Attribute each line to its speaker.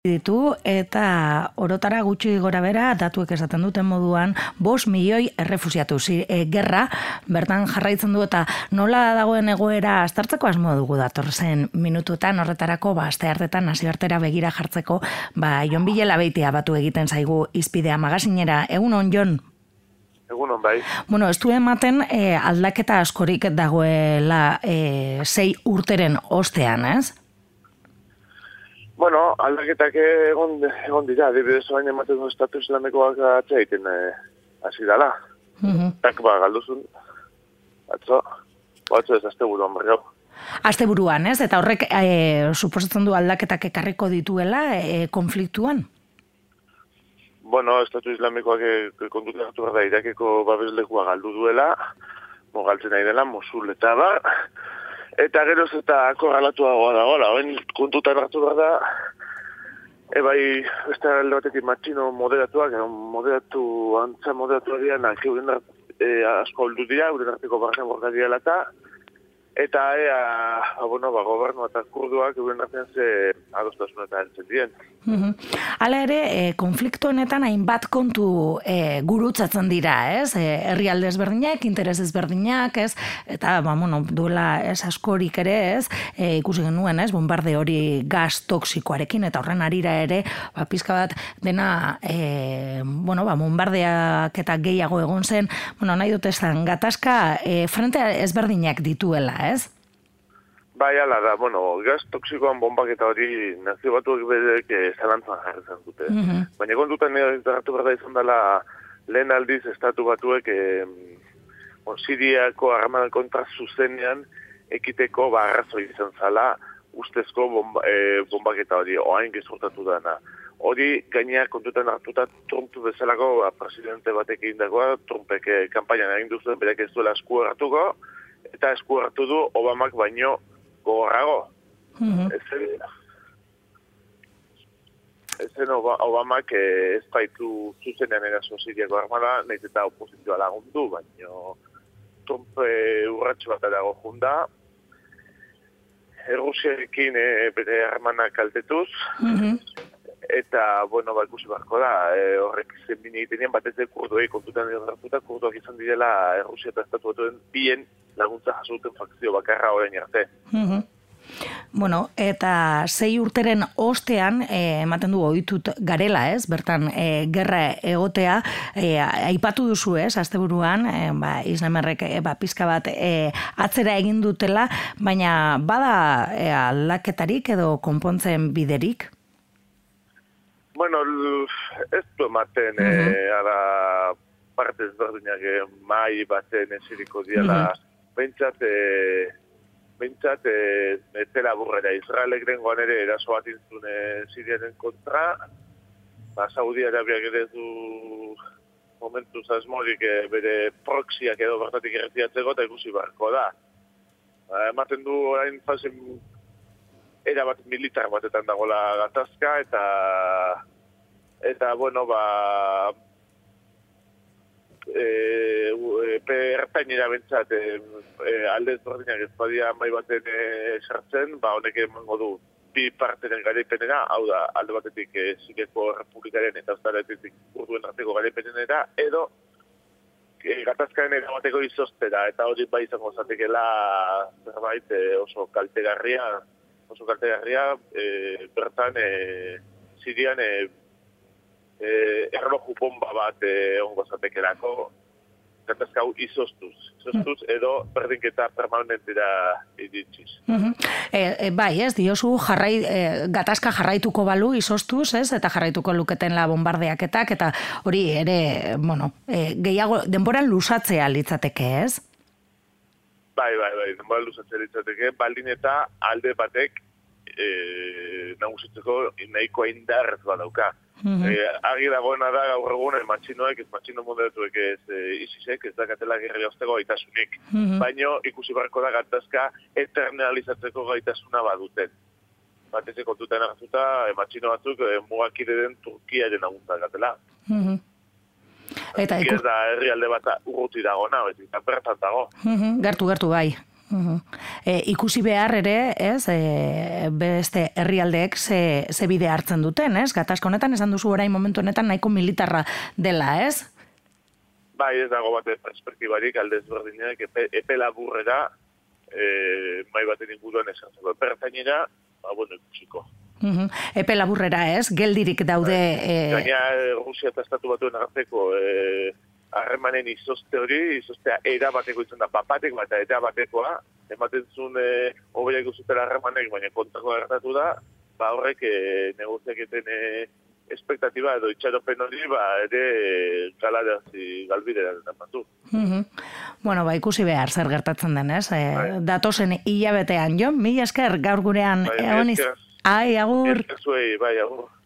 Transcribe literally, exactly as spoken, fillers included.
Speaker 1: ditu eta orotara gutxi gora bera datuek esaten duten moduan bost milioi errefusiatu e, gerra bertan jarraitzen du eta nola dagoen egoera aztertzeko asmo dugu datorren minututan horretarako ba asteartetan nazioartera begira jartzeko ba Jon Bilela Beitia batu egiten zaigu Izpidea magazinera. Egun on, Jon?
Speaker 2: Egun on, bai.
Speaker 1: Bueno, ez du ematen eh, aldaketa askorik dagoela eh, sei urteren ostean, ez?
Speaker 2: Bueno, aldaketak egon, egon dira, adibidez orain ematen du estatu islamekoak atzea egiten hasi dala.
Speaker 1: Uh-huh.
Speaker 2: Tak ba, galduzun, atzo, atzo ez asteburuan barriau.
Speaker 1: Asteburuan, ez? Eta horrek e, suposatzen du aldaketak ekarriko dituela e, konfliktuan?
Speaker 2: Bueno, estatu islamikoak e, kontuta hartu behar da, Irakeko babeslekua galdu duela, mogaltzen nahi dela, Mosul eta bar, eta geroz eta korralatuagoa dagoela, oen kontutan hartu behar da, ebai, beste alde batetik matxino moderatuak, moderatu, antza moderatu adian, euren e, asko holdu dira, euren arteko barren borda direla eta, eta ea, bueno, ba, gobernu eta kurduak euren artean ze adostasuna eta heltzen dien.
Speaker 1: Uh-huh. Hala ere, e, konflikto honetan hainbat kontu e, gurutzatzen dira, ez? E, herrialde ezberdinak, interes ezberdinak, ez? Eta, ba, bueno, duela ez askorik ere, ez? E, ikusi genuen, ez? Bombarde hori gas toksikoarekin, eta horren arira ere, ba, pizka bat dena, e, bueno, ba, bombardeak eta gehiago egon zen, bueno, nahi dut esan, gatazka e, frente ezberdinak dituela, ez?
Speaker 2: Bai, ala da, bueno, gaz toksikoan bombaketa hori nazio batuak bedek zalantzan jarretzen dute. Mm-hmm. Baina kontutan hartu behar da izan dela lehen aldiz estatu batuek eh, bon, Siriako armadan kontra zuzenean ekiteko barrazoi izan zala ustezko bomba, eh, bombaketa hori, oain gezurtatu dana. Hori gainea kontutan hartuta Trump bezalako ba, presidente batek egin dagoa, Trumpek eh, kampainan egin duzuen berak ez duela esku hartuko, eta esku hartu du Obamak baino gogorrago. Mm-hmm. Ezen, ezen Obamak ez baitu zuzenean eraso Siriako armada, nahiz eta oposizioa lagundu, baino Trump e, urratxo bat dago junda, Errusiarekin e, bere armana kaltetuz, mm-hmm. eta, bueno, ba, ikusi barko da, e, horrek zenbini egiten batez de kurduei kontutan hartuta, kurduak izan direla Errusia eta estatu batuen bien laguntza jasuten fakzio bakarra orain arte.
Speaker 1: Mm-hmm. Bueno, eta sei urteren ostean, eh, ematen du ohitut garela, ez? Bertan, eh, gerra egotea, eh, aipatu duzu, ez? Asteburuan, eh, ba, islamerrek eh, ba, pizka bat eh, atzera egin dutela, baina bada eh, aldaketarik edo konpontzen biderik?
Speaker 2: Bueno, ez du ematen, uh-huh. eh, ara partez berdinak eh, mai baten esiriko diala, uh-huh. Bentsat, e, bentsat, e, etera burrera, Israelek dengoan ere eraso bat intzun e, Siriaren kontra, ba, Saudi Arabiak ere du momentuz asmorik e, bere proxiak edo bertatik erretiatzeko eta ikusi barko da. Ba, ematen du orain fasen era bat militar batetan dagoela gatazka eta eta, bueno, ba, E, e, ertainera bentsat e, e, alde ezberdinak ez badia mai baten sartzen, ba honek emango du bi parteren garaipenera, hau da alde batetik e, Siriako Republikaren eta Ostaletetik kurduen arteko garaipenera, edo e, gatazkaren erabateko izostera, eta hori bai izango zatekela zerbait e, oso kaltegarria, oso kaltegarria e, bertan e, Sirian e, Eh, erloju bomba bat eh, ongo zatekerako gatazka hau izostuz. Izostuz edo berdinketa permanentera iritziz.
Speaker 1: Uh-huh. E, e, bai, ez, diozu jarrai, e, gatazka jarraituko balu izostuz, ez, eta jarraituko luketen la bombardeaketak, eta hori ere, bueno, e, gehiago, denboran lusatzea litzateke, ez?
Speaker 2: Bai, bai, bai, denboran lusatzea litzateke, baldin eta alde batek e, nagusitzeko nahiko indarrez badauka. Mm-hmm. Eh, argi dagoena da gaur egun matxinoek, ez matxino moderatuek ez e, izisek, ez dakatela gerri hosteko gaitasunik. Mm-hmm. Baino ikusi barko da gatazka eternalizatzeko gaitasuna baduten. Batez kontutan hartuta, e, matxino batzuk e, mugakide den Turkiaren aguntza gatela. Mm-hmm. Eta ikus... da herrialde bat urruti dagona, eta bertan dago.
Speaker 1: Mm-hmm. Gertu, gertu, bai. Uh-huh. E, ikusi behar ere, ez, e, beste herrialdeek ze, ze bide hartzen duten, ez? Gatazka honetan esan duzu orain momentu honetan nahiko militarra dela, ez?
Speaker 2: Bai, ez dago bate perspektibarik alde ezberdinak epe, epe laburrera e, mai baten inguruan esantzeko. Epe ertainera, ba, bueno, ikusiko.
Speaker 1: Uh-huh. Epe laburrera, ez? Geldirik daude... E...
Speaker 2: Gaina Rusia eta Estatu Batuen arteko e, harremanen izozte hori, izoztea era bateko izan da, papatek bat eta batekoa, ematen zuen e, obera ikusutela harremanek, baina kontrako gertatu da, ba horrek e, negoziaketen e, espektatiba edo itxaropen hori, ba ere galarazi galbidera batu.
Speaker 1: Uh-huh. Bueno, ba ikusi behar zer gertatzen den, ez? E, datozen hilabetean, jo, mila esker gaur gurean
Speaker 2: bai,
Speaker 1: egon iz... Ai, agur.
Speaker 2: Esker zuei, bai, agur.